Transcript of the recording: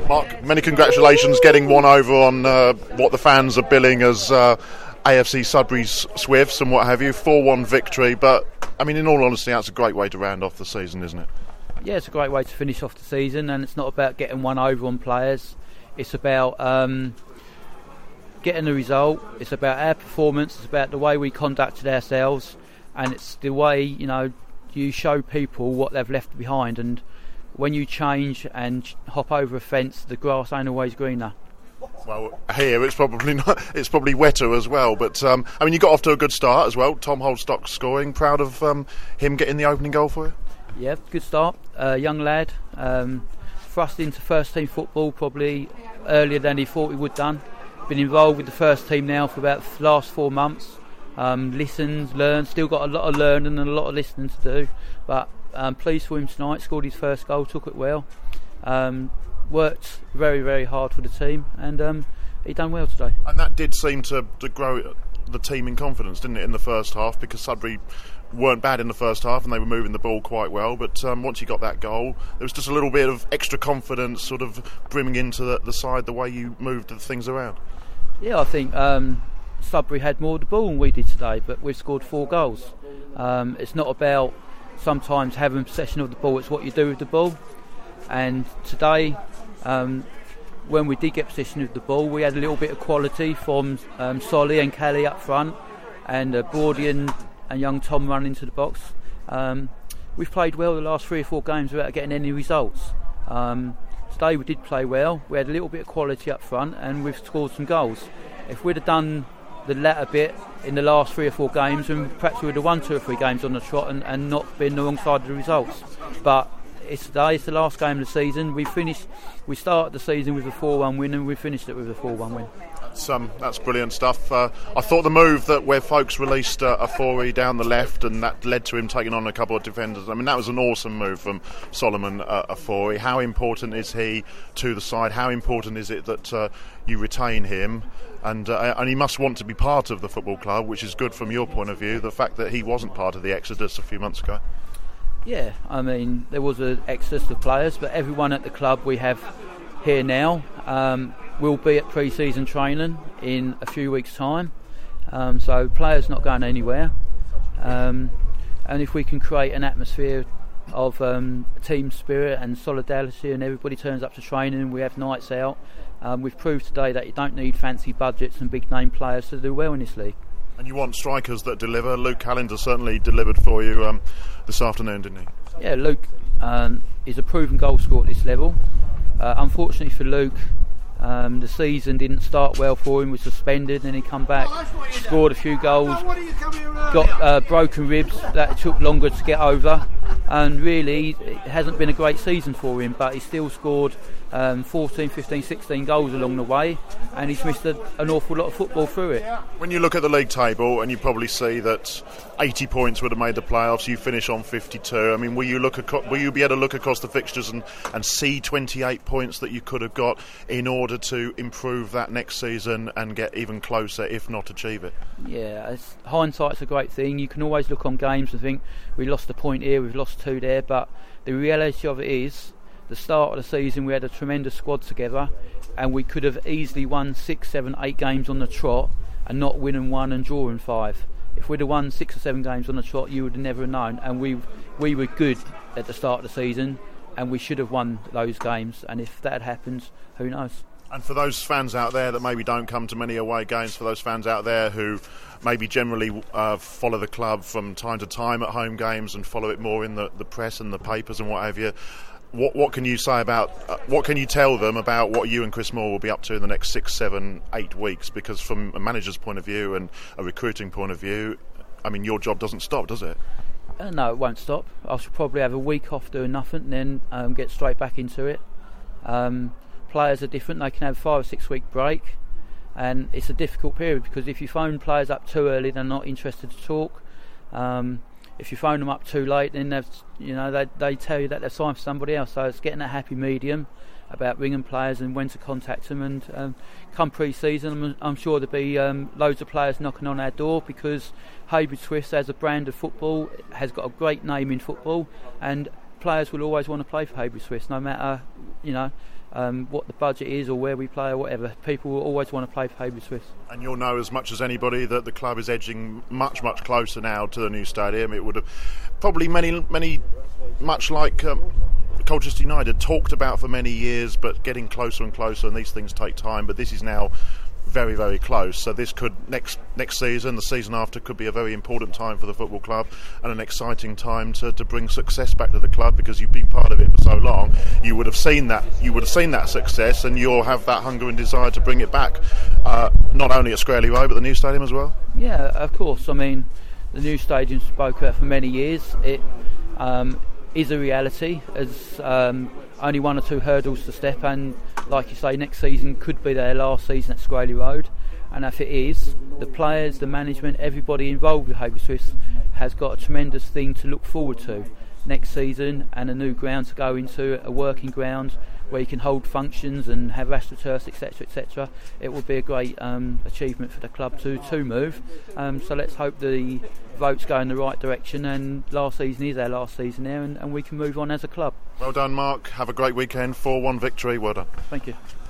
Mark, many congratulations getting one over on what the fans are billing as AFC Sudbury's Swifts and what have you. 4-1 victory, but I mean, in all honesty, that's a great way to round off the season, isn't it? Yeah, it's a great way to finish off the season, and it's not about getting one over on players. It's about getting the result. It's about our performance. It's about the way we conducted ourselves, and it's the way, you show people what they've left behind. And when you change and hop over a fence, the grass ain't always greener. Well, here it's probably not. It's probably wetter as well. But I mean, you got off to a good start as well. Tom Holdstock scoring. Proud of him getting the opening goal for you. Yeah, good start. Young lad, thrust into first team football probably earlier than he thought he would done. Been involved with the first team now for about the last 4 months. Listens, learns. Still got a lot of learning and a lot of listening to do. But pleased for him tonight. Scored his first goal. Took it well. Worked very, very hard for the team, and he done well today. And that did seem to grow the team in confidence, didn't it, in the first half? Because Sudbury weren't bad in the first half and they were moving the ball quite well, but once you got that goal, there was just a little bit of extra confidence sort of brimming into the side, the way you moved things around. Yeah, I think Sudbury had more of the ball than we did today, but we've scored 4 goals. It's not about sometimes having possession of the ball, it's what you do with the ball. And today, when we did get possession of the ball, we had a little bit of quality from Solly and Kelly up front, and Broady and young Tom running into the box. We've played well the last 3 or 4 games without getting any results. Today we did play well. We had a little bit of quality up front, and we've scored some goals. If we'd have done the latter bit in the last 3 or 4 games, then perhaps we would have won 2 or 3 games on the trot and not been the wrong side of the results. But it's the last game of the season. We started the season with a 4-1 win, and we finished it with a 4-1 win. That's brilliant stuff. I thought the move where folks released Afori down the left, and that led to him taking on a couple of defenders. I mean, that was an awesome move from Solomon Afori. How important is he to the side? How important is it that you retain him? And he must want to be part of the football club, which is good from your point of view, the fact that he wasn't part of the exodus a few months ago. Yeah, I mean, there was an exodus of players, but everyone at the club we have here now will be at pre-season training in a few weeks' time. So players not going anywhere. And if we can create an atmosphere of team spirit and solidarity, and everybody turns up to training and we have nights out, we've proved today that you don't need fancy budgets and big name players to do well in this league. And you want strikers that deliver. Luke Callender certainly delivered for you this afternoon, didn't he? Yeah, Luke is a proven goal scorer at this level. Unfortunately for Luke, the season didn't start well for him. Was suspended, and he come back, scored a few goals, got broken ribs that took longer to get over, and really it hasn't been a great season for him, but he still scored 14, 15, 16 goals along the way, and he's missed an awful lot of football through it. When you look at the league table, and you probably see that 80 points would have made the playoffs, you finish on 52. I mean, will you be able to look across the fixtures and see 28 points that you could have got in order to improve that next season and get even closer, if not achieve it? Yeah, hindsight's a great thing. You can always look on games and think, we lost a point here, we've lost 2 there, but the reality of it is, the start of the season we had a tremendous squad together, and we could have easily won 6, 7, 8 games on the trot and not winning 1 and drawing 5. If we'd have won 6 or 7 games on the trot, you would have never known. And we were good at the start of the season, and we should have won those games. And if that had happened, who knows? And for those fans out there that maybe don't come to many away games, for those fans out there who maybe generally follow the club from time to time at home games and follow it more in the press and the papers and what have you, what can you say about what can you tell them about what you and Chris Moore will be up to in the next 6, 7, 8 weeks? Because from a manager's point of view and a recruiting point of view, I mean, your job doesn't stop, does it? No, it won't stop. I should probably have a week off doing nothing and then get straight back into it. Players are different. They can have a 5 or 6 week break, and it's a difficult period because if you phone players up too early, they're not interested to talk. If you phone them up too late, then they tell you that they're signed for somebody else. So it's getting a happy medium about ringing players and when to contact them. And come pre-season, I'm sure there'll be loads of players knocking on our door, because Hayward Swifts as a brand of football has got a great name in football, and players will always want to play for Hayward Swifts, no matter what the budget is or where we play or whatever. People will always want to play for Haverford Swiss. And you'll know as much as anybody that the club is edging much, much closer now to the new stadium. It would have probably much like Colchester United talked about for many years, but getting closer and closer, and these things take time. But this is now very, very close. So this could next season, the season after, could be a very important time for the football club and an exciting time to bring success back to the club, because you've been part of it for so long. You would have seen that success, and you'll have that hunger and desire to bring it back, not only at Squarely Road but the new stadium as well. Yeah, of course. I mean, the new stadium spoke about for many years. It is a reality. As only one or two hurdles to step, and like you say, next season could be their last season at Squarely Road, and if it is, the players, the management, everybody involved with Haverford Swiss has got a tremendous thing to look forward to next season, and a new ground to go into, a working ground where you can hold functions and have astroturfs, etc., etc. It will be a great achievement for the club to move. So let's hope the votes go in the right direction, and last season is our last season there, and we can move on as a club. Well done, Mark. Have a great weekend. 4-1 victory. Well done. Thank you.